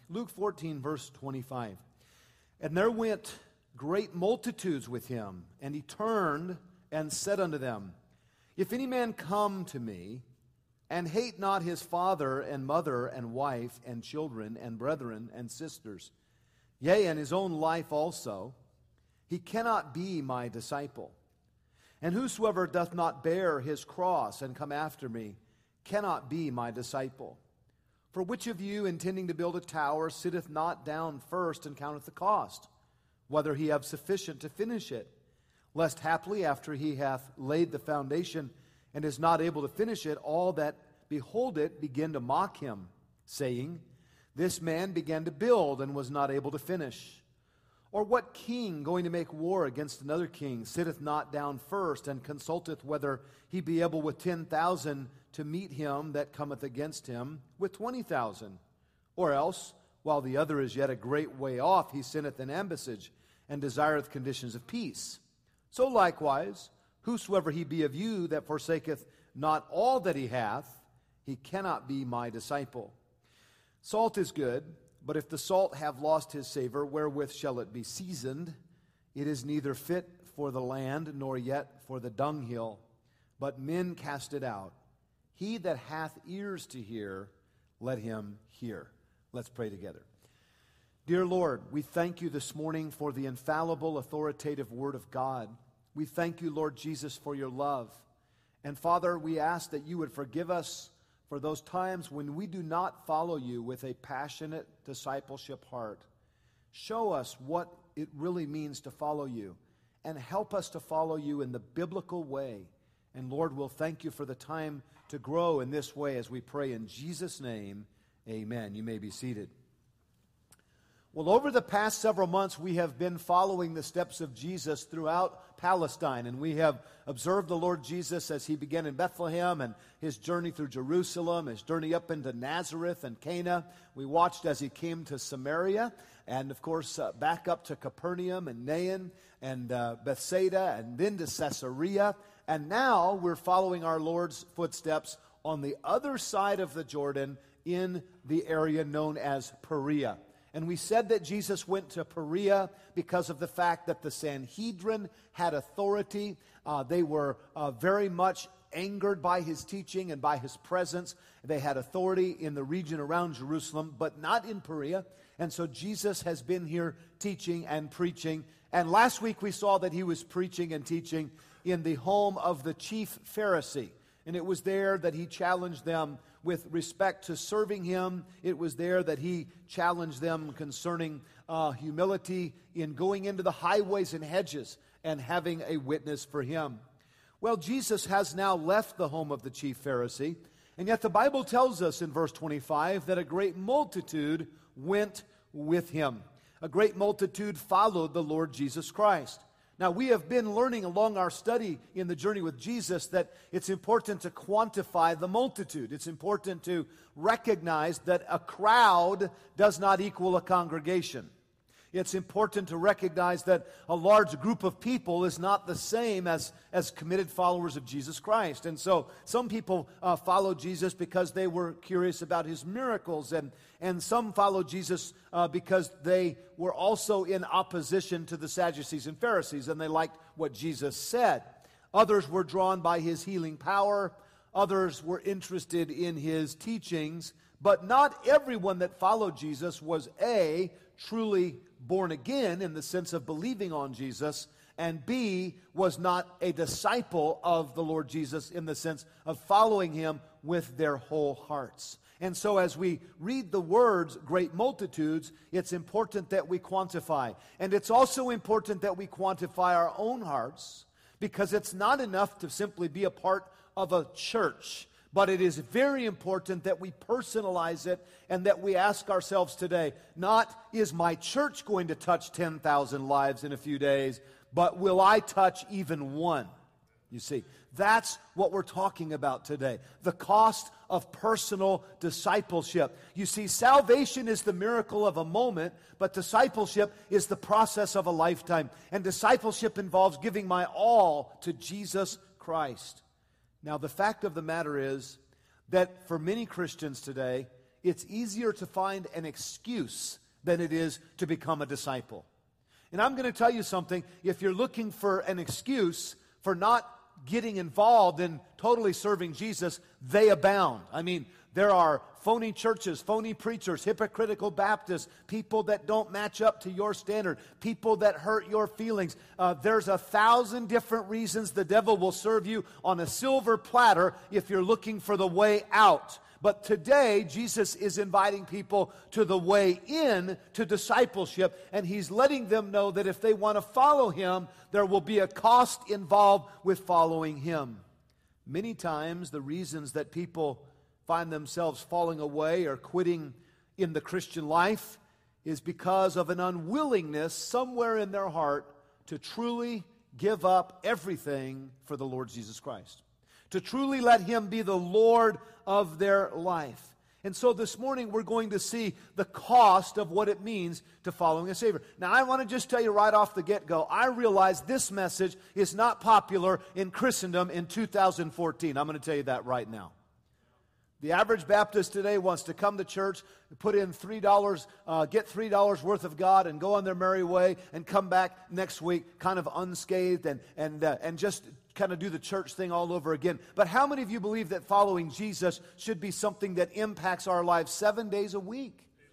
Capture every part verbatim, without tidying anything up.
Luke fourteen, verse twenty-five. And there went great multitudes with him, and he turned and said unto them, If any man come to me, and hate not his father and mother and wife and children and brethren and sisters, yea, and his own life also, he cannot be my disciple. And whosoever doth not bear his cross and come after me cannot be my disciple. For which of you, intending to build a tower, sitteth not down first and counteth the cost, whether he have sufficient to finish it? Lest haply, after he hath laid the foundation and is not able to finish it, all that behold it begin to mock him, saying, This man began to build and was not able to finish. Or what king, going to make war against another king, sitteth not down first and consulteth whether he be able with ten thousand to meet him that cometh against him with twenty thousand? Or else, while the other is yet a great way off, he sendeth an ambassage and desireth conditions of peace. So likewise, whosoever he be of you that forsaketh not all that he hath, he cannot be my disciple. Salt is good, but if the salt have lost his savor, wherewith shall it be seasoned? It is neither fit for the land, nor yet for the dunghill, but men cast it out. He that hath ears to hear, let him hear. Let's pray together. Dear Lord, we thank you this morning for the infallible, authoritative Word of God. We thank you, Lord Jesus, for your love. And Father, we ask that you would forgive us for those times when we do not follow you with a passionate discipleship heart. Show us what it really means to follow you, and help us to follow you in the biblical way. And Lord, we'll thank you for the time to grow in this way as we pray in Jesus' name. Amen. You may be seated. Well, over the past several months, we have been following the steps of Jesus throughout Palestine, and we have observed the Lord Jesus as he began in Bethlehem and his journey through Jerusalem, his journey up into Nazareth and Cana. We watched as he came to Samaria, and of course, uh, back up to Capernaum and Nain and uh, Bethsaida, and then to Caesarea. And now we're following our Lord's footsteps on the other side of the Jordan in the area known as Perea. And we said that Jesus went to Perea because of the fact that the Sanhedrin had authority. Uh, they were uh, very much angered by his teaching and by his presence. They had authority in the region around Jerusalem, but not in Perea. And so Jesus has been here teaching and preaching. And last week we saw that he was preaching and teaching in the home of the chief Pharisee. And it was there that he challenged them with respect to serving him. It was there that he challenged them concerning uh, humility in going into the highways and hedges and having a witness for him. Well, Jesus has now left the home of the chief Pharisee, and yet the Bible tells us in verse twenty-five that a great multitude went with him. A great multitude followed the Lord Jesus Christ. Now, we have been learning along our study in the journey with Jesus that it's important to quantify the multitude. It's important to recognize that a crowd does not equal a congregation. It's important to recognize that a large group of people is not the same as, as committed followers of Jesus Christ. And so some people uh, follow Jesus because they were curious about his miracles, and, and some follow Jesus uh, because they were also in opposition to the Sadducees and Pharisees, and they liked what Jesus said. Others were drawn by his healing power. Others were interested in his teachings. But not everyone that followed Jesus was A, truly born again in the sense of believing on Jesus, and B, was not a disciple of the Lord Jesus in the sense of following him with their whole hearts. And so as we read the words, great multitudes, it's important that we quantify. And it's also important that we quantify our own hearts, because it's not enough to simply be a part of a church. But it is very important that we personalize it and that we ask ourselves today, not is my church going to touch ten thousand lives in a few days, but will I touch even one? You see, that's what we're talking about today. The cost of personal discipleship. You see, salvation is the miracle of a moment, but discipleship is the process of a lifetime. And discipleship involves giving my all to Jesus Christ. Now, the fact of the matter is that for many Christians today, it's easier to find an excuse than it is to become a disciple. And I'm going to tell you something. If you're looking for an excuse for not getting involved in totally serving Jesus, they abound. I mean, there are phony churches, phony preachers, hypocritical Baptists, people that don't match up to your standard, people that hurt your feelings. Uh, there's a thousand different reasons the devil will serve you on a silver platter if you're looking for the way out. But today, Jesus is inviting people to the way in to discipleship, and He's letting them know that if they want to follow Him, there will be a cost involved with following Him. Many times, the reasons that people find themselves falling away or quitting in the Christian life is because of an unwillingness somewhere in their heart to truly give up everything for the Lord Jesus Christ, to truly let Him be the Lord of their life. And so this morning we're going to see the cost of what it means to following a Savior. Now I want to just tell you right off the get-go, I realize this message is not popular in Christendom in two thousand fourteen. I'm going to tell you that right now. The average Baptist today wants to come to church, put in three dollars, uh, get three dollars worth of God, and go on their merry way, and come back next week kind of unscathed and and uh, and just kind of do the church thing all over again. But how many of you believe that following Jesus should be something that impacts our lives seven days a week?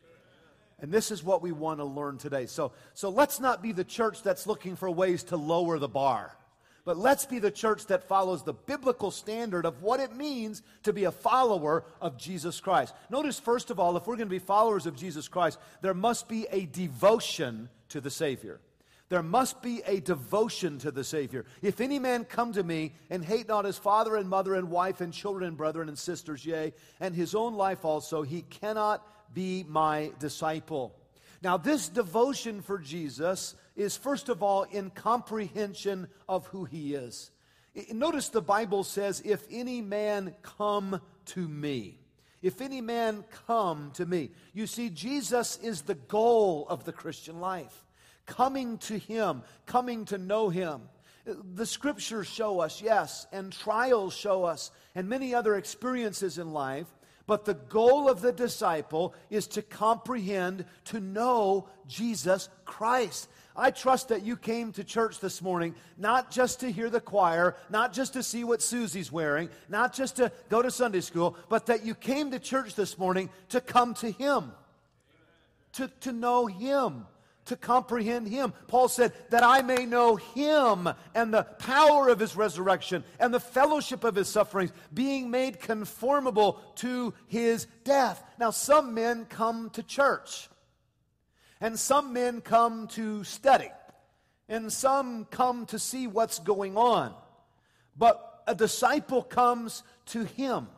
And this is what we want to learn today. So, so let's not be the church that's looking for ways to lower the bar. But let's be the church that follows the biblical standard of what it means to be a follower of Jesus Christ. Notice, first of all, if we're going to be followers of Jesus Christ, there must be a devotion to the Savior. There must be a devotion to the Savior. If any man come to me and hate not his father and mother and wife and children and brethren and sisters, yea, and his own life also, he cannot be my disciple. Now, this devotion for Jesus is, first of all, in comprehension of who He is. Notice the Bible says, if any man come to me. If any man come to me. You see, Jesus is the goal of the Christian life. Coming to Him, coming to know Him. The Scriptures show us, yes, and trials show us, and many other experiences in life. But the goal of the disciple is to comprehend, to know Jesus Christ. I trust that you came to church this morning not just to hear the choir, not just to see what Susie's wearing, not just to go to Sunday school, but that you came to church this morning to come to Him, to, to know Him, to comprehend Him. Paul said, that I may know Him and the power of His resurrection and the fellowship of His sufferings, being made conformable to His death. Now, some men come to church, and some men come to study, and some come to see what's going on. But a disciple comes to Him.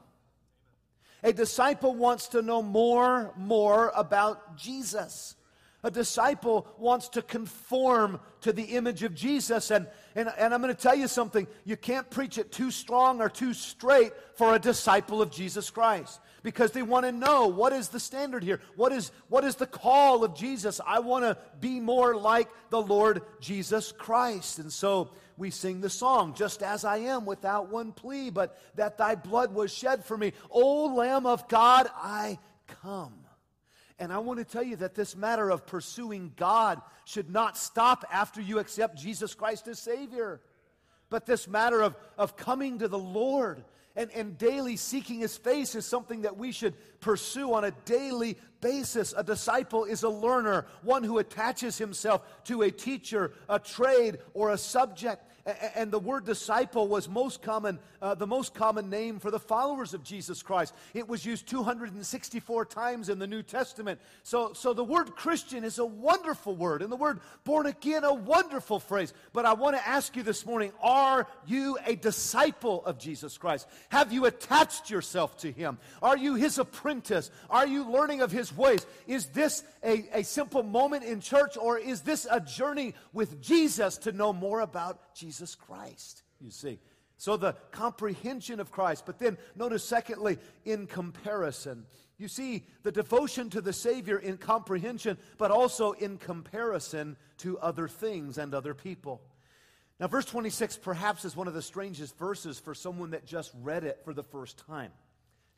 A disciple wants to know more, more about Jesus. A disciple wants to conform to the image of Jesus. And, and, and I'm going to tell you something. You can't preach it too strong or too straight for a disciple of Jesus Christ. Because they want to know, what is the standard here? What is, what is the call of Jesus? I want to be more like the Lord Jesus Christ. And so we sing the song, just as I am without one plea, but that thy blood was shed for me. O Lamb of God, I come. And I want to tell you that this matter of pursuing God should not stop after you accept Jesus Christ as Savior. But this matter of, of coming to the Lord and, and daily seeking His face is something that we should pursue on a daily basis. A disciple is a learner, one who attaches himself to a teacher, a trade, or a subject. And the word disciple was most common, uh, the most common name for the followers of Jesus Christ. It was used two hundred sixty-four times in the New Testament. So, so the word Christian is a wonderful word, and the word born again, a wonderful phrase. But I want to ask you this morning, are you a disciple of Jesus Christ? Have you attached yourself to Him? Are you His apprentice? Are you learning of His ways? Is this a, a simple moment in church, or is this a journey with Jesus to know more about Jesus Christ, you see? So the comprehension of Christ. But then notice secondly, in comparison. You see the devotion to the Savior in comprehension, but also in comparison to other things and other people. Now verse twenty-six perhaps is one of the strangest verses for someone that just read it for the first time.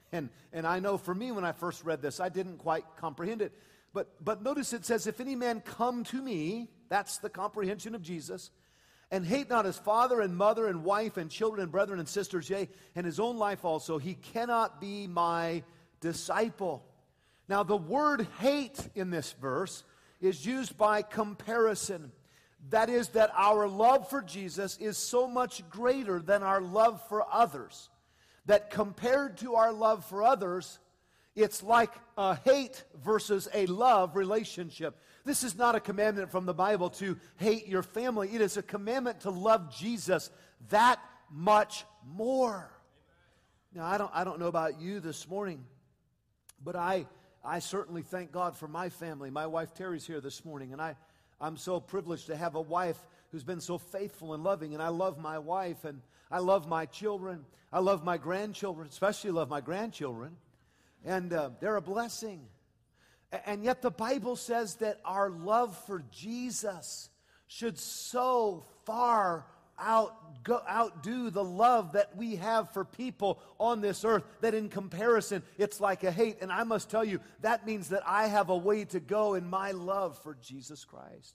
And, and I know for me, when I first read this, I didn't quite comprehend it. But, but notice it says, if any man come to me, that's the comprehension of Jesus, and hate not his father and mother and wife and children and brethren and sisters, yea, and his own life also, he cannot be my disciple. Now, the word hate in this verse is used by comparison. That is, that our love for Jesus is so much greater than our love for others, that compared to our love for others, it's like a hate versus a love relationship. This is not a commandment from the Bible to hate your family. It is a commandment to love Jesus that much more. Now, I don't, I don't know about you this morning, but I, I certainly thank God for my family. My wife Terry's here this morning, and I, I'm so privileged to have a wife who's been so faithful and loving, and I love my wife, and I love my children. I love my grandchildren, especially love my grandchildren, and uh, they're a blessing. And yet the Bible says that our love for Jesus should so far out, go, outdo the love that we have for people on this earth, that in comparison, it's like a hate. And I must tell you, that means that I have a way to go in my love for Jesus Christ.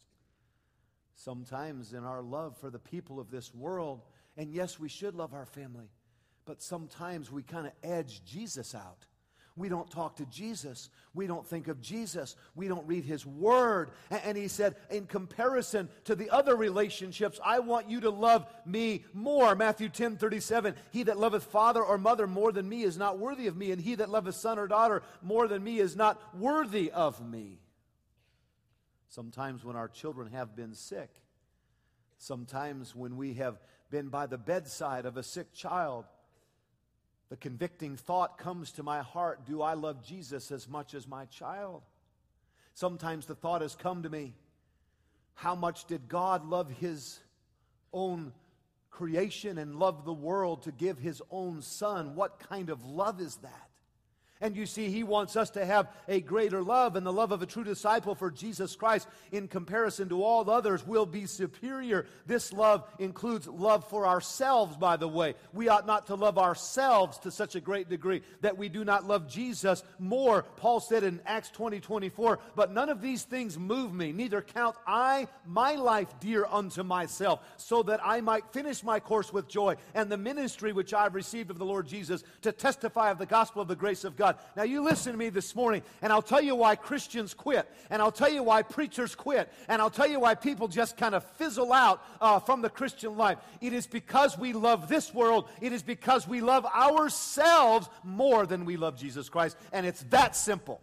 Sometimes in our love for the people of this world, and yes, we should love our family, but sometimes we kind of edge Jesus out. We don't talk to Jesus. We don't think of Jesus. We don't read His Word. And He said, in comparison to the other relationships, I want you to love me more. Matthew ten thirty-seven, he that loveth father or mother more than me is not worthy of me, and he that loveth son or daughter more than me is not worthy of me. Sometimes when our children have been sick, sometimes when we have been by the bedside of a sick child, the convicting thought comes to my heart, do I love Jesus as much as my child? Sometimes the thought has come to me, how much did God love His own creation and love the world to give His own Son? What kind of love is that? And you see, He wants us to have a greater love, and the love of a true disciple for Jesus Christ in comparison to all others will be superior. This love includes love for ourselves, by the way. We ought not to love ourselves to such a great degree that we do not love Jesus more. Paul said in Acts twenty twenty-four, but none of these things move me, neither count I my life dear unto myself, so that I might finish my course with joy, and the ministry which I have received of the Lord Jesus, to testify of the gospel of the grace of God. Now you listen to me this morning, and I'll tell you why Christians quit, and I'll tell you why preachers quit, and I'll tell you why people just kind of fizzle out uh, from the Christian life. It is because we love this world. It is because we love ourselves more than we love Jesus Christ, and it's that simple.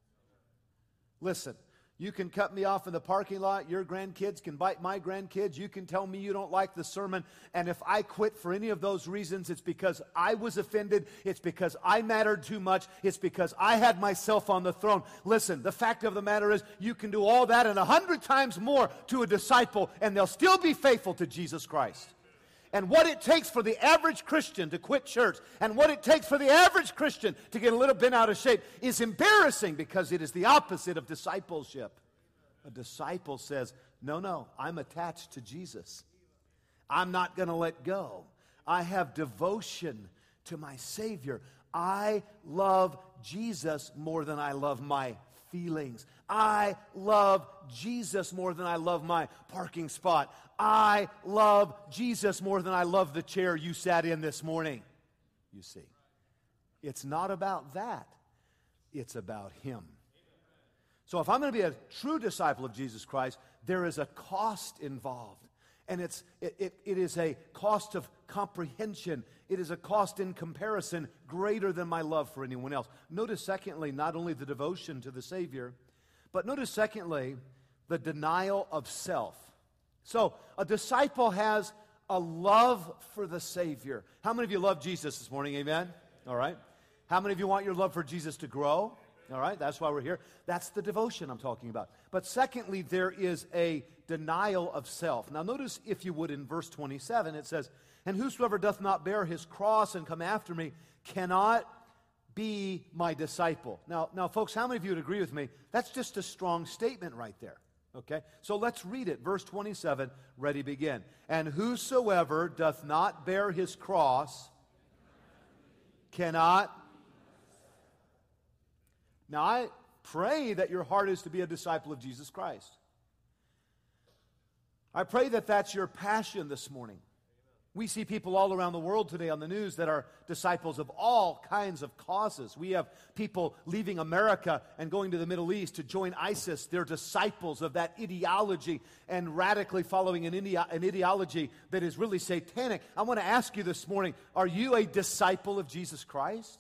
Listen. You can cut me off in the parking lot. Your grandkids can bite my grandkids. You can tell me you don't like the sermon. And if I quit for any of those reasons, it's because I was offended. It's because I mattered too much. It's because I had myself on the throne. Listen, the fact of the matter is you can do all that and a hundred times more to a disciple, and they'll still be faithful to Jesus Christ. And what it takes for the average Christian to quit church, and what it takes for the average Christian to get a little bit out of shape, is embarrassing, because it is the opposite of discipleship. A disciple says, no, no, I'm attached to Jesus. I'm not going to let go. I have devotion to my Savior. I love Jesus more than I love my feelings. I love Jesus more than I love my parking spot. I love Jesus more than I love the chair you sat in this morning. You see, it's not about that. It's about Him. So if I'm going to be a true disciple of Jesus Christ, there is a cost involved. And it's it, it, it is a cost of comprehension. It is a cost in comparison greater than my love for anyone else. Notice, secondly, not only the devotion to the Savior, but notice, secondly, the denial of self. So a disciple has a love for the Savior. How many of you love Jesus this morning? Amen? All right. How many of you want your love for Jesus to grow? All right, that's why we're here. That's the devotion I'm talking about. But secondly, there is a denial of self. Now notice, if you would, in verse twenty-seven, it says, and whosoever doth not bear his cross and come after me cannot be my disciple. Now, now, folks, how many of you would agree with me? That's just a strong statement right there. Okay, so let's read it. Verse twenty-seven, ready, begin. And whosoever doth not bear his cross cannot Now, I pray that your heart is to be a disciple of Jesus Christ. I pray that that's your passion this morning. We see people all around the world today on the news that are disciples of all kinds of causes. We have people leaving America and going to the Middle East to join ISIS. They're disciples of that ideology and radically following an, ide- an ideology that is really satanic. I want to ask you this morning, are you a disciple of Jesus Christ?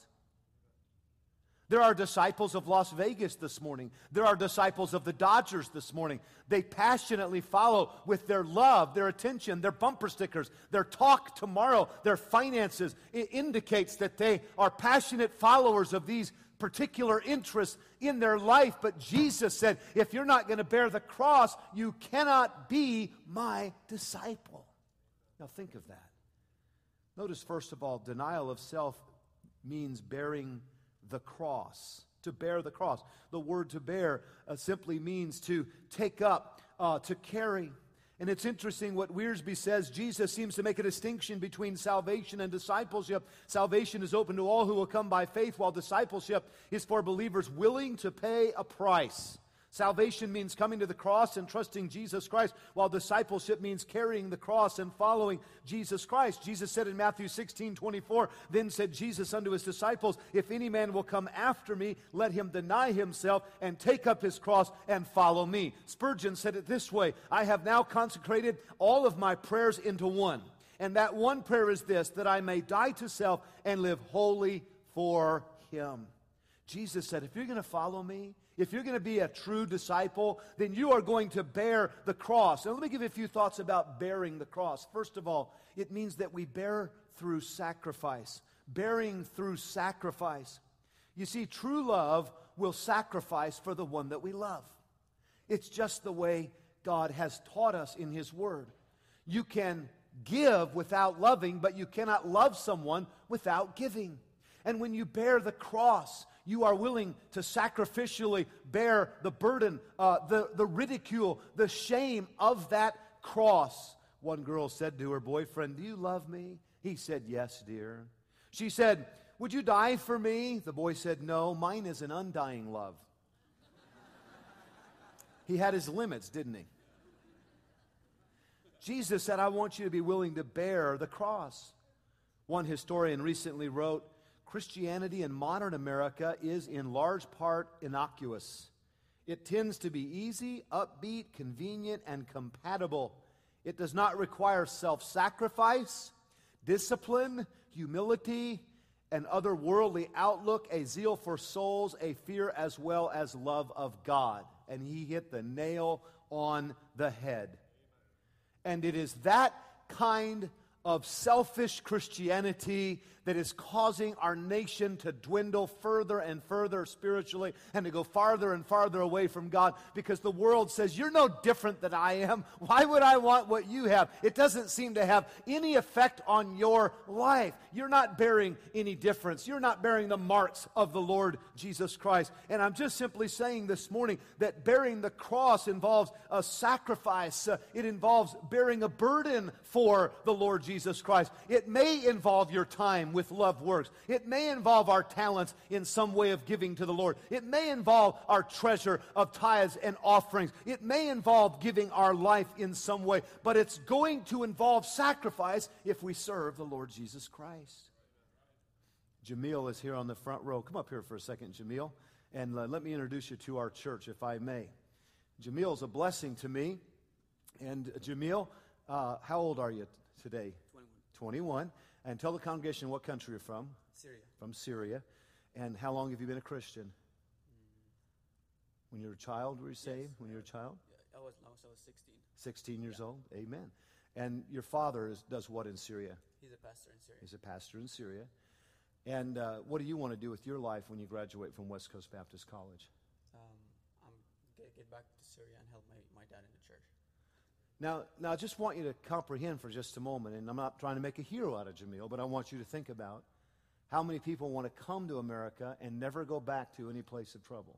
There are disciples of Las Vegas this morning. There are disciples of the Dodgers this morning. They passionately follow with their love, their attention, their bumper stickers, their talk tomorrow, their finances. It indicates that they are passionate followers of these particular interests in their life. But Jesus said, if you're not going to bear the cross, you cannot be my disciple. Now think of that. Notice, first of all, denial of self means bearing the cross, to bear the cross. The word to bear uh, simply means to take up, uh, to carry. And it's interesting what Wiersbe says. Jesus seems to make a distinction between salvation and discipleship. Salvation is open to all who will come by faith, while discipleship is for believers willing to pay a price. Salvation means coming to the cross and trusting Jesus Christ, while discipleship means carrying the cross and following Jesus Christ. Jesus said in Matthew sixteen twenty-four, then said Jesus unto his disciples, if any man will come after me, let him deny himself and take up his cross and follow me. Spurgeon said it this way, I have now consecrated all of my prayers into one. And that one prayer is this, that I may die to self and live wholly for him. Jesus said, if you're going to follow me, if you're going to be a true disciple, then you are going to bear the cross. Now, let me give you a few thoughts about bearing the cross. First of all, it means that we bear through sacrifice. Bearing through sacrifice. You see, true love will sacrifice for the one that we love. It's just the way God has taught us in His Word. You can give without loving, but you cannot love someone without giving. And when you bear the cross, you are willing to sacrificially bear the burden, uh, the, the ridicule, the shame of that cross. One girl said to her boyfriend, do you love me? He said, yes, dear. She said, would you die for me? The boy said, no, mine is an undying love. He had his limits, didn't he? Jesus said, I want you to be willing to bear the cross. One historian recently wrote, Christianity in modern America is in large part innocuous. It tends to be easy, upbeat, convenient, and compatible. It does not require self-sacrifice, discipline, humility, an otherworldly outlook, a zeal for souls, a fear as well as love of God. And he hit the nail on the head. And it is that kind of selfish Christianity that is causing our nation to dwindle further and further spiritually and to go farther and farther away from God, because the world says, you're no different than I am. Why would I want what you have? It doesn't seem to have any effect on your life. You're not bearing any difference. You're not bearing the marks of the Lord Jesus Christ. And I'm just simply saying this morning that bearing the cross involves a sacrifice. Uh, it involves bearing a burden for the Lord Jesus Christ. It may involve your time with love works. It may involve our talents in some way of giving to the Lord. It may involve our treasure of tithes and offerings. It may involve giving our life in some way, but it's going to involve sacrifice if we serve the Lord Jesus Christ. Jamil is here on the front row. Come up here for a second, Jamil, and uh, let me introduce you to our church, if I may. Jamil is a blessing to me. And uh, Jamil, uh, how old are you t- today? twenty-one. twenty-one. And tell the congregation what country you're from. Syria. From Syria. And how long have you been a Christian? When you were a child, were you saved? Yes. When you were a child? Yeah, I was, I was, I was sixteen. sixteen years Yeah. old? Amen. And your father is, does what in Syria? He's a pastor in Syria. He's a pastor in Syria. And uh, what do you want to do with your life when you graduate from West Coast Baptist College? Um, I'm going to get back to Syria and help my, my dad in the church. Now, now, I just want you to comprehend for just a moment, and I'm not trying to make a hero out of Jamil, but I want you to think about how many people want to come to America and never go back to any place of trouble.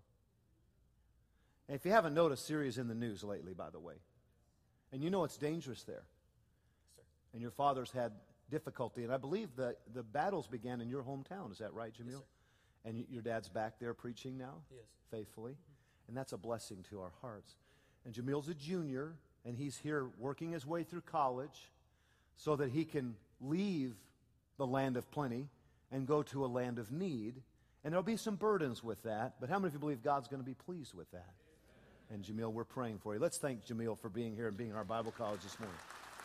And if you haven't noticed, Syria's in the news lately, by the way. And you know it's dangerous there. Yes, sir. And your father's had difficulty, and I believe that the battles began in your hometown. Is that right, Jamil? Yes, sir. And y- your dad's back there preaching now? Yes. Faithfully. And that's a blessing to our hearts. And Jamil's a junior, and he's here working his way through college so that he can leave the land of plenty and go to a land of need. And there'll be some burdens with that, but how many of you believe God's going to be pleased with that? And Jamil, we're praying for you. Let's thank Jamil for being here and being in our Bible college this morning.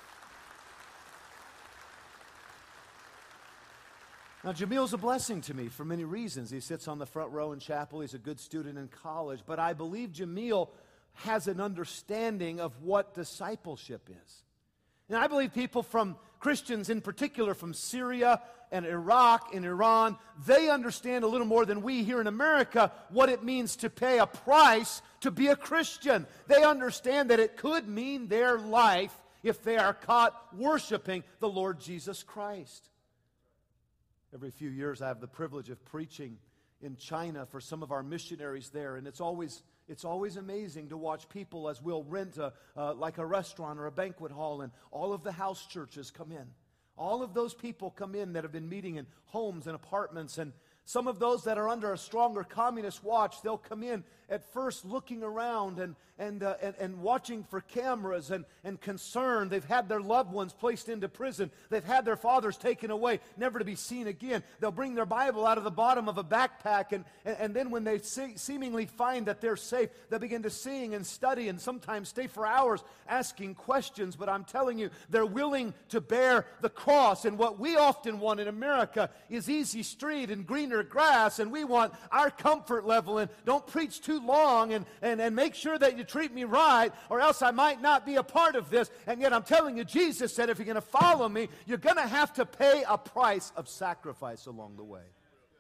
Now, Jamil's a blessing to me for many reasons. He sits on the front row in chapel. He's a good student in college. But I believe Jamil has an understanding of what discipleship is. And I believe people from, Christians in particular from Syria and Iraq and Iran, they understand a little more than we here in America what it means to pay a price to be a Christian. They understand that it could mean their life if they are caught worshiping the Lord Jesus Christ. Every few years I have the privilege of preaching in China for some of our missionaries there, and it's always it's always amazing to watch people as we'll rent a, uh, like a restaurant or a banquet hall, and all of the house churches come in. All of those people come in that have been meeting in homes and apartments, and some of those that are under a stronger communist watch, they'll come in at first looking around and and uh, and, and watching for cameras and, and concerned. They've had their loved ones placed into prison. They've had their fathers taken away, never to be seen again. They'll bring their Bible out of the bottom of a backpack, and, and, and then when they se- seemingly find that they're safe, they'll begin to sing and study and sometimes stay for hours asking questions. But I'm telling you, they're willing to bear the cross. And what we often want in America is easy street and greener grass, and we want our comfort level, and don't preach too long, and, and, and make sure that you treat me right, or else I might not be a part of this. And yet I'm telling you, Jesus said if you're going to follow me, you're going to have to pay a price of sacrifice along the way.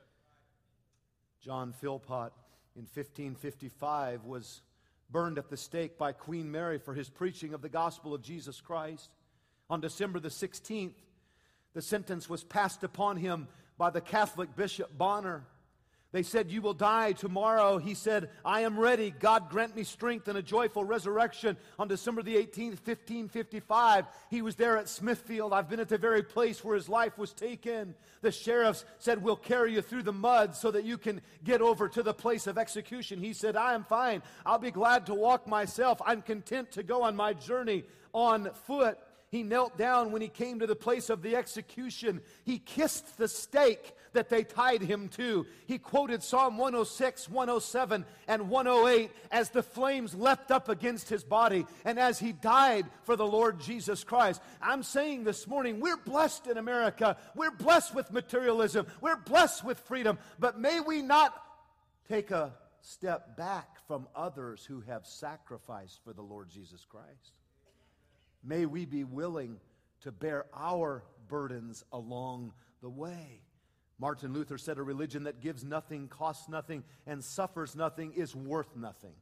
John Philpott in fifteen fifty-five was burned at the stake by Queen Mary for his preaching of the gospel of Jesus Christ. On December the sixteenth, the sentence was passed upon him by the Catholic Bishop Bonner. They said, "You will die tomorrow." He said, "I am ready. God grant me strength and a joyful resurrection." On December the eighteenth, fifteen fifty-five, he was there at Smithfield. I've been at the very place where his life was taken. The sheriffs said, "We'll carry you through the mud so that you can get over to the place of execution." He said, "I am fine. I'll be glad to walk myself. I'm content to go on my journey on foot." He knelt down when he came to the place of the execution. He kissed the stake that they tied him to. He quoted Psalm one oh six, one oh seven, and one oh eight as the flames leapt up against his body and as he died for the Lord Jesus Christ. I'm saying this morning, we're blessed in America. We're blessed with materialism. We're blessed with freedom. But may we not take a step back from others who have sacrificed for the Lord Jesus Christ. May we be willing to bear our burdens along the way. Martin Luther said a religion that gives nothing, costs nothing, and suffers nothing is worth nothing.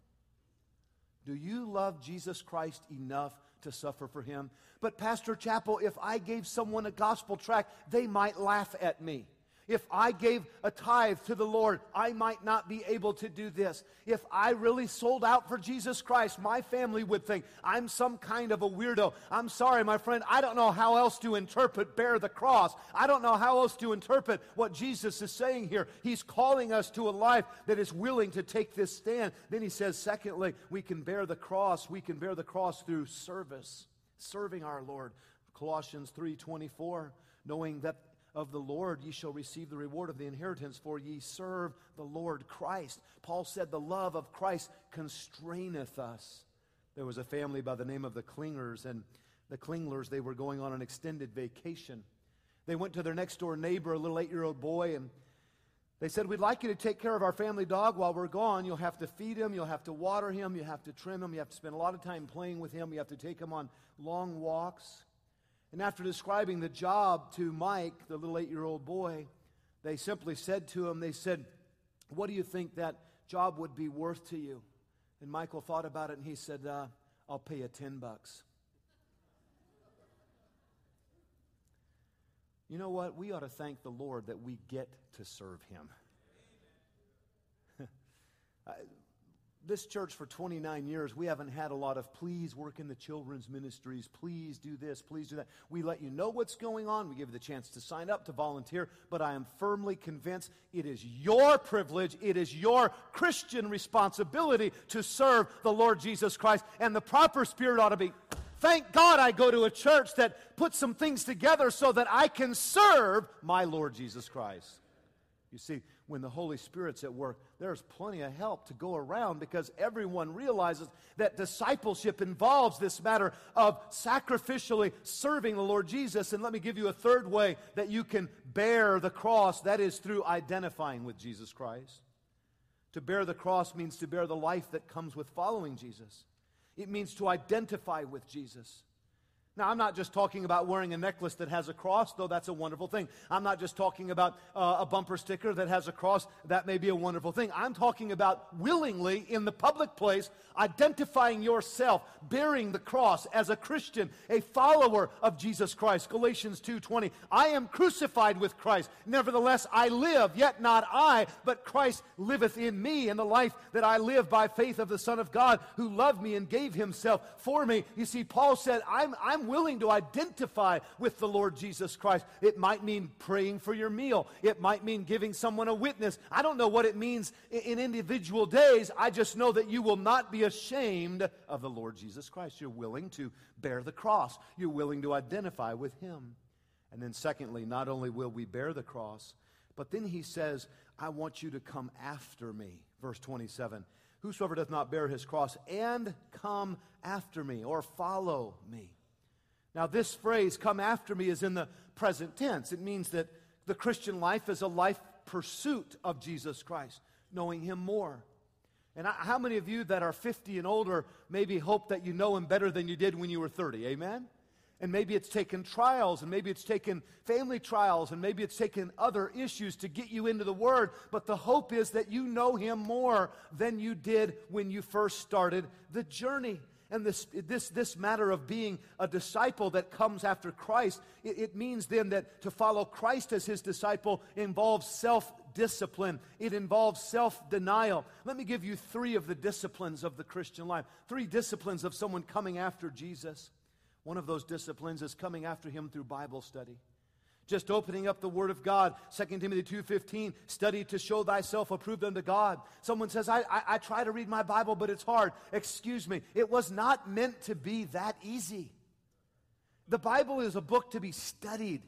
Do you love Jesus Christ enough to suffer for him? But Pastor Chappell, if I gave someone a gospel tract, they might laugh at me. If I gave a tithe to the Lord, I might not be able to do this. If I really sold out for Jesus Christ, my family would think I'm some kind of a weirdo. I'm sorry, my friend, I don't know how else to interpret bear the cross. I don't know how else to interpret what Jesus is saying here. He's calling us to a life that is willing to take this stand. Then he says, secondly, we can bear the cross. We can bear the cross through service, serving our Lord. Colossians three twenty-four, knowing that of the Lord ye shall receive the reward of the inheritance, for ye serve the Lord Christ. Paul said the love of Christ constraineth us. There was a family by the name of the Klingers, and the Klingers, they were going on an extended vacation. They went to their next door neighbor, a little eight-year-old boy, and they said, "We'd like you to take care of our family dog while we're gone. You'll have to feed him, you'll have to water him, you have to trim him, you have to spend a lot of time playing with him, you have to take him on long walks." And after describing the job to Mike, the little eight-year-old boy, they simply said to him, they said, "What do you think that job would be worth to you?" And Michael thought about it and he said, uh, "I'll pay you ten bucks. You know what? We ought to thank the Lord that we get to serve him. this church for twenty-nine years, we haven't had a lot of please work in the children's ministries, please do this, please do that. We let you know what's going on. We give you the chance to sign up, to volunteer, but I am firmly convinced it is your privilege, it is your Christian responsibility to serve the Lord Jesus Christ, and the proper spirit ought to be, thank God I go to a church that puts some things together so that I can serve my Lord Jesus Christ. You see, when the Holy Spirit's at work, there's plenty of help to go around because everyone realizes that discipleship involves this matter of sacrificially serving the Lord Jesus. And let me give you a third way that you can bear the cross. That is through identifying with Jesus Christ. To bear the cross means to bear the life that comes with following Jesus. It means to identify with Jesus. Now, I'm not just talking about wearing a necklace that has a cross, though that's a wonderful thing. I'm not just talking about uh, a bumper sticker that has a cross. That may be a wonderful thing. I'm talking about willingly, in the public place, identifying yourself, bearing the cross as a Christian, a follower of Jesus Christ. Galatians two twenty, I am crucified with Christ. Nevertheless, I live, yet not I, but Christ liveth in me. And the life that I live by faith of the Son of God, who loved me and gave himself for me. You see, Paul said, I'm, I'm willing to identify with the Lord Jesus Christ. It might mean praying for your meal. It might mean giving someone a witness. I don't know what it means in, in individual days. I just know that you will not be ashamed of the Lord Jesus Christ. You're willing to bear the cross. You're willing to identify with him. And then secondly, not only will we bear the cross, but then he says, I want you to come after me. Verse twenty-seven, whosoever doth not bear his cross and come after me, or follow me. Now, this phrase, come after me, is in the present tense. It means that the Christian life is a life pursuit of Jesus Christ, knowing him more. And I, how many of you that are fifty and older maybe hope that you know him better than you did when you were thirty? Amen? And maybe it's taken trials, and maybe it's taken family trials, and maybe it's taken other issues to get you into the Word. But the hope is that you know him more than you did when you first started the journey. And this, this, this matter of being a disciple that comes after Christ, it, it means then that to follow Christ as his disciple involves self-discipline. It involves self-denial. Let me give you three of the disciplines of the Christian life. Three disciplines of someone coming after Jesus. One of those disciplines is coming after him through Bible study. Just opening up the Word of God. Second Timothy two fifteen, study to show thyself approved unto God. Someone says, I, I, I try to read my Bible, but it's hard. Excuse me, it was not meant to be that easy. The Bible is a book to be studied.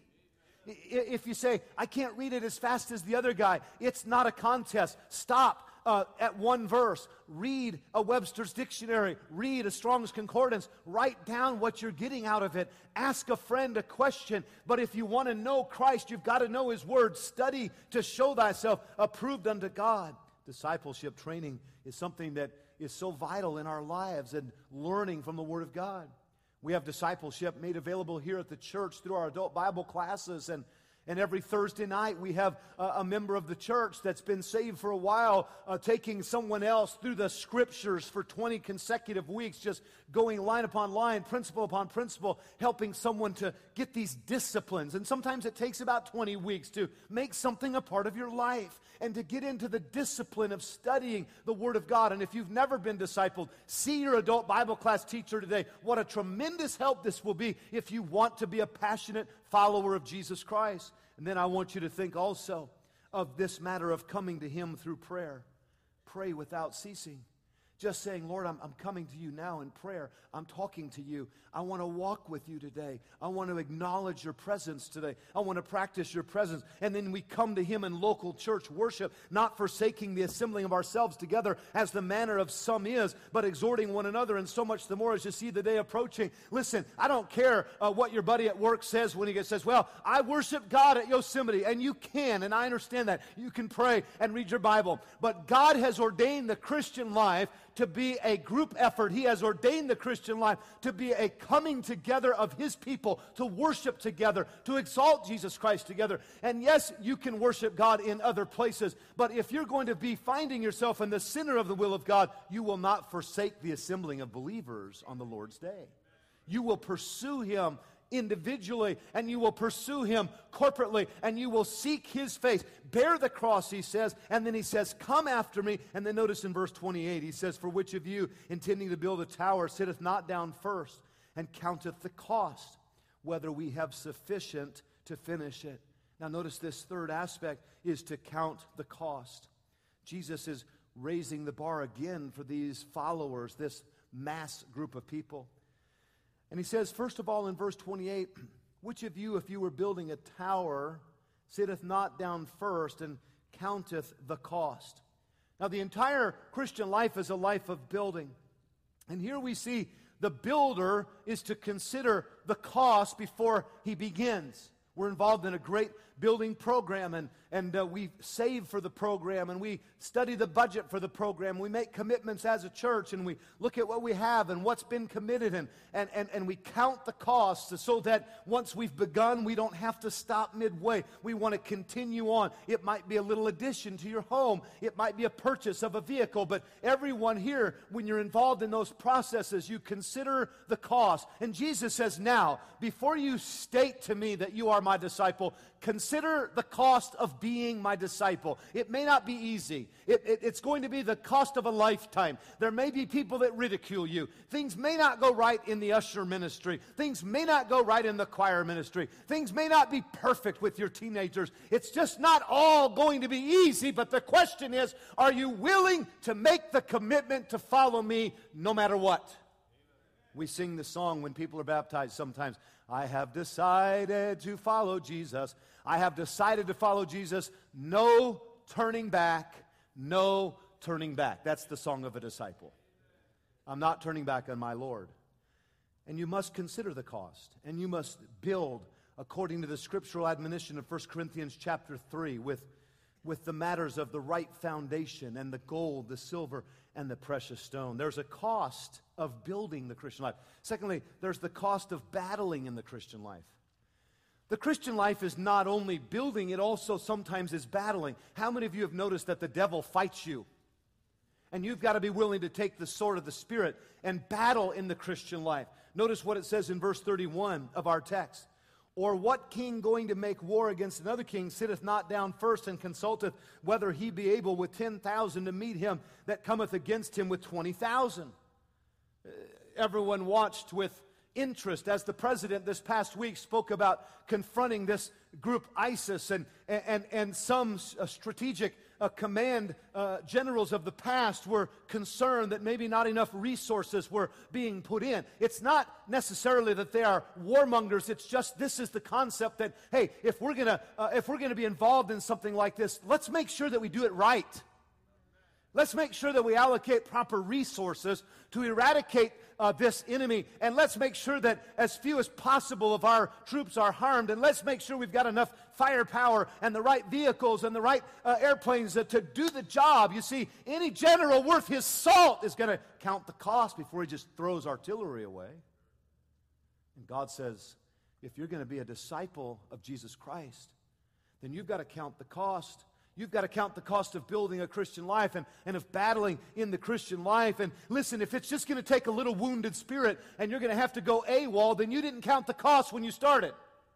If you say, I can't read it as fast as the other guy, it's not a contest. Stop. Uh, at one verse, read a Webster's Dictionary, read a Strong's Concordance, write down what you're getting out of it, ask a friend a question. But if you want to know Christ, you've got to know his word. Study to show thyself approved unto God. Discipleship training is something that is so vital in our lives, and learning from the Word of God. We have discipleship made available here at the church through our adult Bible classes, and And every Thursday night we have a, a member of the church that's been saved for a while, uh, taking someone else through the Scriptures for twenty consecutive weeks, just going line upon line, principle upon principle, helping someone to get these disciplines. And sometimes it takes about twenty weeks to make something a part of your life and to get into the discipline of studying the Word of God. And if you've never been discipled, see your adult Bible class teacher today. What a tremendous help this will be if you want to be a passionate follower of Jesus Christ. And then I want you to think also of this matter of coming to him through prayer. Pray without ceasing. Just saying, Lord, I'm, I'm coming to you now in prayer. I'm talking to you. I want to walk with you today. I want to acknowledge your presence today. I want to practice your presence. And then we come to him in local church worship, not forsaking the assembling of ourselves together as the manner of some is, but exhorting one another, and so much the more as you see the day approaching. Listen, I don't care uh, what your buddy at work says when he says, well, I worship God at Yosemite, and you can, and I understand that. You can pray and read your Bible. But God has ordained the Christian life to be a group effort. He has ordained the Christian life to be a coming together of his people, to worship together, to exalt Jesus Christ together. And yes, you can worship God in other places, but if you're going to be finding yourself in the center of the will of God, you will not forsake the assembling of believers on the Lord's day. You will pursue him individually, and you will pursue Him corporately, and you will seek His face. Bear the cross, He says, and then He says, come after me. And then notice in verse twenty-eight, He says, for which of you, intending to build a tower, sitteth not down first, and counteth the cost, whether we have sufficient to finish it. Now notice this third aspect is to count the cost. Jesus is raising the bar again for these followers, this mass group of people. And He says, first of all, in verse twenty-eight, which of you, if you were building a tower, sitteth not down first and counteth the cost? Now, the entire Christian life is a life of building. And here we see the builder is to consider the cost before he begins. We're involved in a great building program, and, and uh, we save for the program, and we study the budget for the program. We make commitments as a church, and we look at what we have and what's been committed, and, and, and, and we count the costs so that once we've begun, we don't have to stop midway. We want to continue on. It might be a little addition to your home. It might be a purchase of a vehicle, but everyone here, when you're involved in those processes, you consider the cost. And Jesus says, now, before you state to me that you are my disciple, consider the cost of being my disciple. It may not be easy. It, it, it's going to be the cost of a lifetime. There may be people that ridicule you. Things may not go right in the usher ministry. Things may not go right in the choir ministry. Things may not be perfect with your teenagers. It's just not all going to be easy, but the question is, are you willing to make the commitment to follow me no matter what? We sing the song when people are baptized sometimes. I have decided to follow Jesus. I have decided to follow Jesus. No turning back. No turning back. That's the song of a disciple. I'm not turning back on my Lord. And you must consider the cost. And you must build according to the scriptural admonition of First Corinthians chapter three with, with the matters of the right foundation and the gold, the silver, and the precious stone. There's a cost of building the Christian life. Secondly, there's the cost of battling in the Christian life. The Christian life is not only building, it also sometimes is battling. How many of you have noticed that the devil fights you? And you've got to be willing to take the sword of the Spirit and battle in the Christian life. Notice what it says in verse thirty-one of our text. Or what king going to make war against another king sitteth not down first and consulteth whether he be able with ten thousand to meet him that cometh against him with twenty thousand? Uh, everyone watched with interest as the president this past week spoke about confronting this group ISIS, and, and, and some uh, strategic uh, command uh, generals of the past were concerned that maybe not enough resources were being put in. It's not necessarily that they are warmongers. It's just this is the concept that, hey, if we're gonna uh, if we're gonna be involved in something like this, let's make sure that we do it right. Let's make sure that we allocate proper resources to eradicate uh, this enemy. And let's make sure that as few as possible of our troops are harmed. And let's make sure we've got enough firepower and the right vehicles and the right uh, airplanes uh, to do the job. You see, any general worth his salt is going to count the cost before he just throws artillery away. And God says, if you're going to be a disciple of Jesus Christ, then you've got to count the cost. You've got to count the cost of building a Christian life and, and of battling in the Christian life. And listen, if it's just going to take a little wounded spirit and you're going to have to go AWOL, then you didn't count the cost when you started.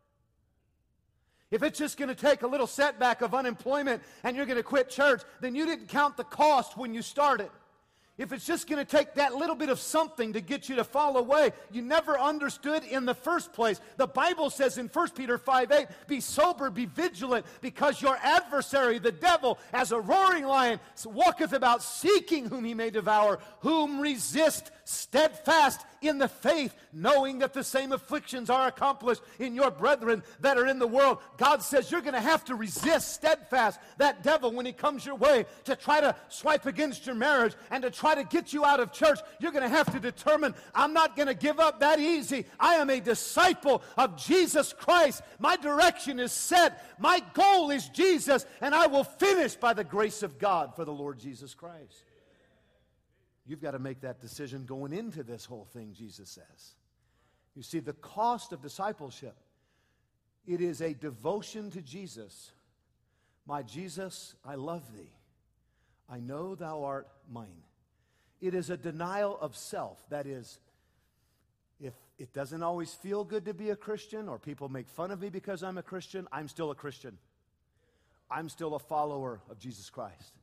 If it's just going to take a little setback of unemployment and you're going to quit church, then you didn't count the cost when you started. If it's just going to take that little bit of something to get you to fall away, you never understood in the first place. The Bible says in First Peter five eight, be sober, be vigilant, because your adversary, the devil, as a roaring lion, walketh about seeking whom he may devour, whom resist steadfast in the faith, knowing that the same afflictions are accomplished in your brethren that are in the world. God says you're going to have to resist steadfast that devil when he comes your way to try to swipe against your marriage and to try to get you out of church. You're going to have to determine, I'm not going to give up that easy. I am a disciple of Jesus Christ. My direction is set. My goal is Jesus, and I will finish by the grace of God for the Lord Jesus Christ. You've got to make that decision going into this whole thing, Jesus says. You see, the cost of discipleship, it is a devotion to Jesus. My Jesus, I love thee. I know thou art mine. It is a denial of self. That is, If it doesn't always feel good to be a Christian, or people make fun of me because I'm a Christian, I'm still a Christian. I'm still a follower of Jesus Christ.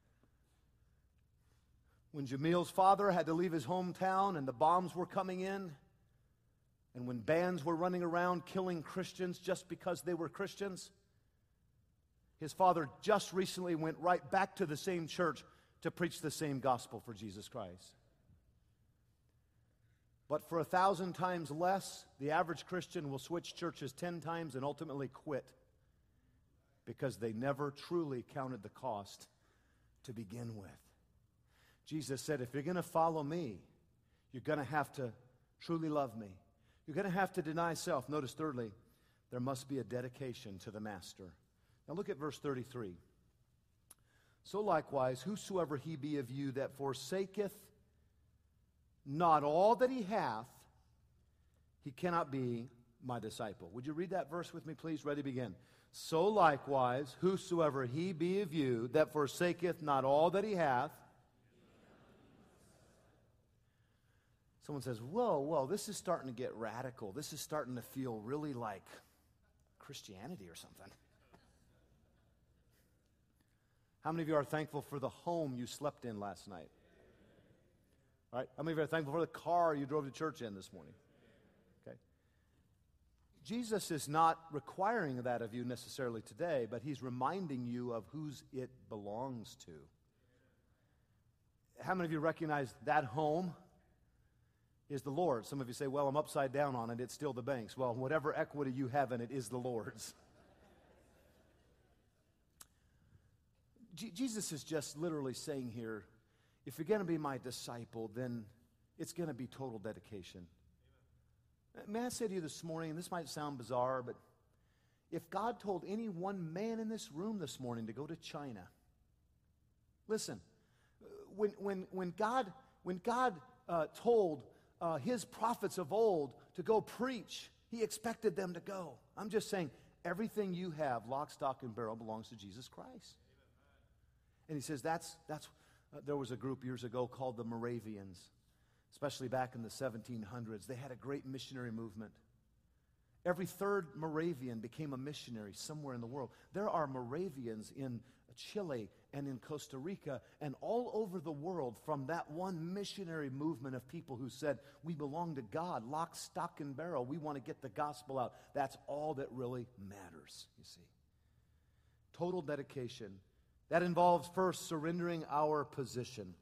When Jamil's father had to leave his hometown and the bombs were coming in, and when bands were running around killing Christians just because they were Christians, his father just recently went right back to the same church to preach the same gospel for Jesus Christ. But for a thousand times less, the average Christian will switch churches ten times and ultimately quit because they never truly counted the cost to begin with. Jesus said, if you're going to follow me, you're going to have to truly love me. You're going to have to deny self. Notice thirdly, there must be a dedication to the master. Now look at verse thirty-three. So likewise, whosoever he be of you that forsaketh not all that he hath, he cannot be my disciple. Would you read that verse with me, please? Ready, begin. So likewise, whosoever he be of you that forsaketh not all that he hath. Someone says, whoa, whoa, this is starting to get radical. This is starting to feel really like Christianity or something. How many of you are thankful for the home you slept in last night? All right? How many of you are thankful for the car you drove to church in this morning? Okay. Jesus is not requiring that of you necessarily today, but he's reminding you of whose it belongs to. How many of you recognize that home is the Lord's? Some of you say, well, I'm upside down on it. It's still the bank's. Well, whatever equity you have in it is the Lord's. G- Jesus is just literally saying here, if you're going to be my disciple, then it's going to be total dedication. May I say to you this morning, and this might sound bizarre, but if God told any one man in this room this morning to go to China, listen, when when when God when God uh, told uh, his prophets of old to go preach, he expected them to go. I'm just saying, everything you have, lock, stock, and barrel, belongs to Jesus Christ. And he says that's that's. Uh, there was a group years ago called the Moravians, especially back in the seventeen hundreds. They had a great missionary movement. Every third Moravian became a missionary somewhere in the world. There are Moravians in Chile and in Costa Rica and all over the world from that one missionary movement of people who said, we belong to God, lock, stock, and barrel. We want to get the gospel out. That's all that really matters, you see. Total dedication. That involves first surrendering our position.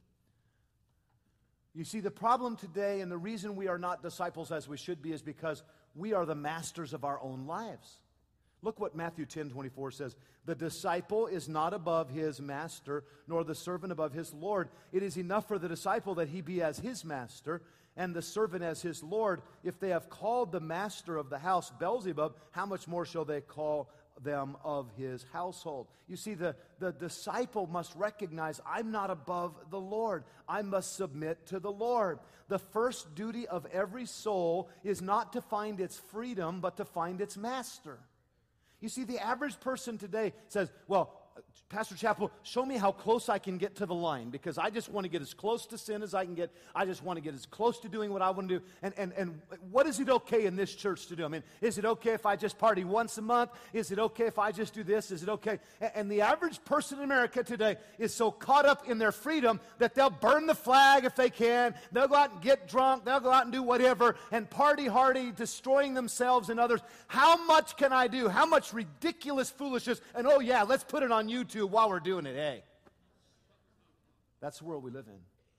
You see, the problem today and the reason we are not disciples as we should be is because we are the masters of our own lives. Look what Matthew ten twenty-four says. The disciple is not above his master, nor the servant above his Lord. It is enough for the disciple that he be as his master, and the servant as his Lord. If they have called the master of the house Beelzebub, how much more shall they call them of his household? You see, the, the disciple must recognize, I'm not above the Lord. I must submit to the Lord. The first duty of every soul is not to find its freedom, but to find its master. You see, the average person today says, well, Pastor Chappell, show me how close I can get to the line, because I just want to get as close to sin as I can get. I just want to get as close to doing what I want to do. And, and, and what is it okay in this church to do? I mean, is it okay if I just party once a month? Is it okay if I just do this? Is it okay? And, and the average person in America today is so caught up in their freedom that they'll burn the flag if they can. They'll go out and get drunk. They'll go out and do whatever and party hardy, destroying themselves and others. How much can I do? How much ridiculous foolishness? And oh yeah, let's put it on YouTube while we're doing it. Hey, that's the world we live in.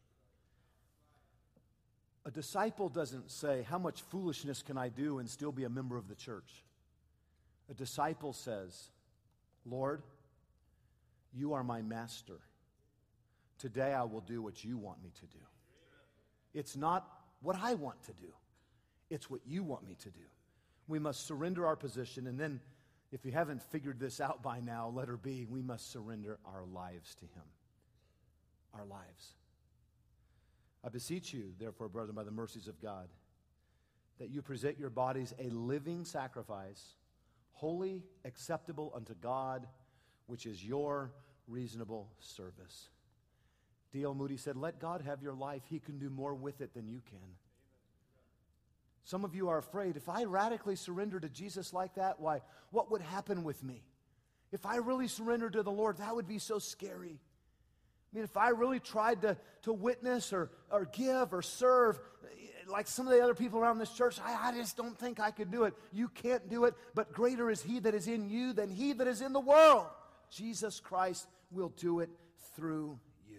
A disciple doesn't say, how much foolishness can I do and still be a member of the church? A disciple says, Lord, you are my master. Today I will do what you want me to do. It's not what I want to do. It's what you want me to do. We must surrender our position, and then if you haven't figured this out by now, letter B, we must surrender our lives to him. Our lives. I beseech you, therefore, brethren, by the mercies of God, that you present your bodies a living sacrifice, holy, acceptable unto God, which is your reasonable service. D L Moody said, let God have your life. He can do more with it than you can. Some of you are afraid, if I radically surrender to Jesus like that, why, what would happen with me? If I really surrendered to the Lord, that would be so scary. I mean, if I really tried to, to witness or, or give or serve like some of the other people around this church, I, I just don't think I could do it. You can't do it, but greater is He that is in you than he that is in the world. Jesus Christ will do it through you.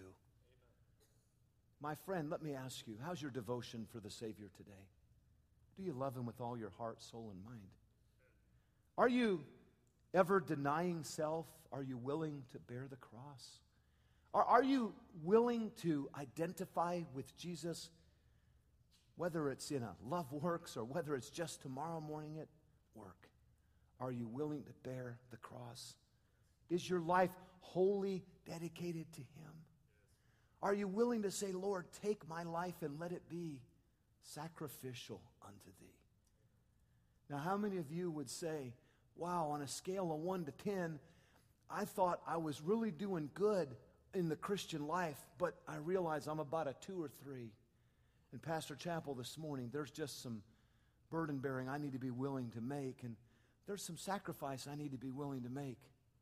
My friend, let me ask you, how's your devotion for the Savior today? Do you love Him with all your heart, soul, and mind? Are you ever denying self? Are you willing to bear the cross? Are, are you willing to identify with Jesus, whether it's in a Love Works or whether it's just tomorrow morning at work? Are you willing to bear the cross? Is your life wholly dedicated to Him? Are you willing to say, Lord, take my life and let it be sacrificial unto Thee? Now, how many of you would say, wow, on a scale of one to ten, I thought I was really doing good in the Christian life, but I realize I'm about a two or three. In Pastor Chapel this morning, there's just some burden bearing I need to be willing to make, and there's some sacrifice I need to be willing to make.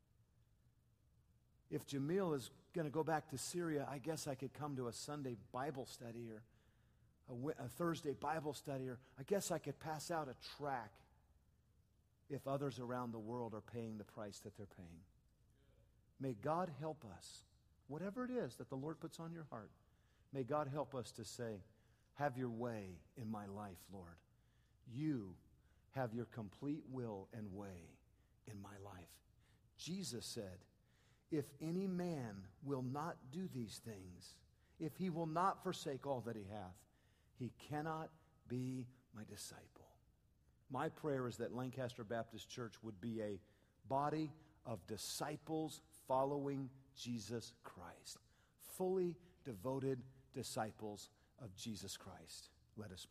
If Jamil is going to go back to Syria, I guess I could come to a Sunday Bible study or a, a Thursday Bible study, or I guess I could pass out a tract if others around the world are paying the price that they're paying. May God help us, whatever it is that the Lord puts on your heart, may God help us to say, have your way in my life, Lord. You have your complete will and way in my life. Jesus said, if any man will not do these things, if he will not forsake all that he hath, he cannot be my disciple. My prayer is that Lancaster Baptist Church would be a body of disciples following Jesus Christ, fully devoted disciples of Jesus Christ. Let us pray.